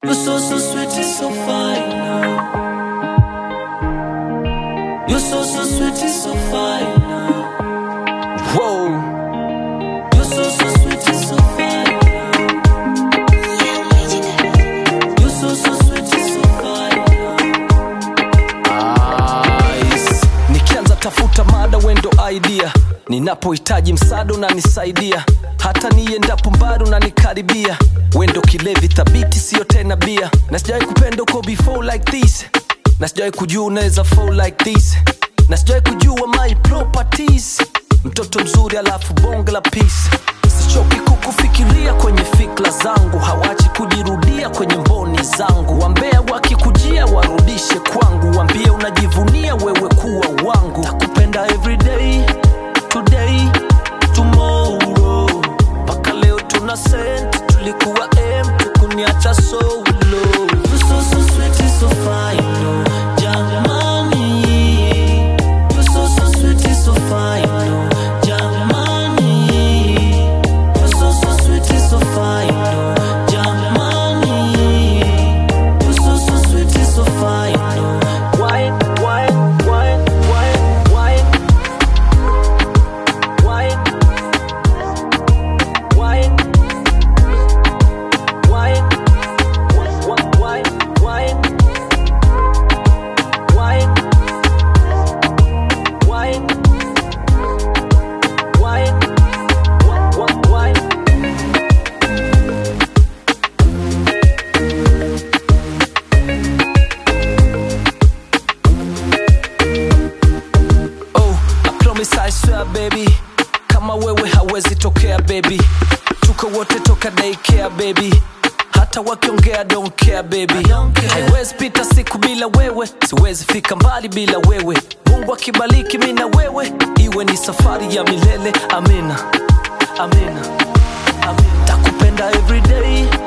You're so sweet, it's so fine now. You're so sweet, it's so fine now. Whoa. You're so sweet, it's so fine now. You're so sweet, it's so fine now. Ice. Nikianza tafuta mada wendo idea, ninapohitaji msaada unanisaidia, hata niendapo mbali unanikaribia. Wendo kilevi thabiti sio tena bia, na sijawahi kupenda uko before like this, na sijawahi kujua unaweza fall like this, na sijawahi kujua my properties. Mtoto mzuri alafu bonge la peace. Sichoki kukufikiria kwenye fikra zangu, hawachi kujirudia kwenye mboni zangu. Wambea wakikujia warudishe kwangu, wambie unajivunia wewe kuwa wangu. Nakupenda everyday, today, tomorrow. Paka leo tuna sent, tulikuwa empty kuniacha solo. You're so sweet, it's so fine no. Jamani. You're so sweet, it's so fine no. Jamani. You're so sweet, it's so fine no. Jamani. You're so sweet, it's so fine no. Wine, wine, wine, wine, wine. Wine. Wine. Wine. Wine. Wine. Wine. Wine. Wine. Wine. Oh, I promise I swear baby, kama wewe hawezi tokea baby. Tuko wote toka daycare baby, hata wakiongea don't care baby. Haiwezi pita siku bila wewe, siwezi fika mbali bila wewe. Mungu akibariki mimi na wewe, iwe ni safari ya milele. Amina, amina, amina. Takupenda everyday,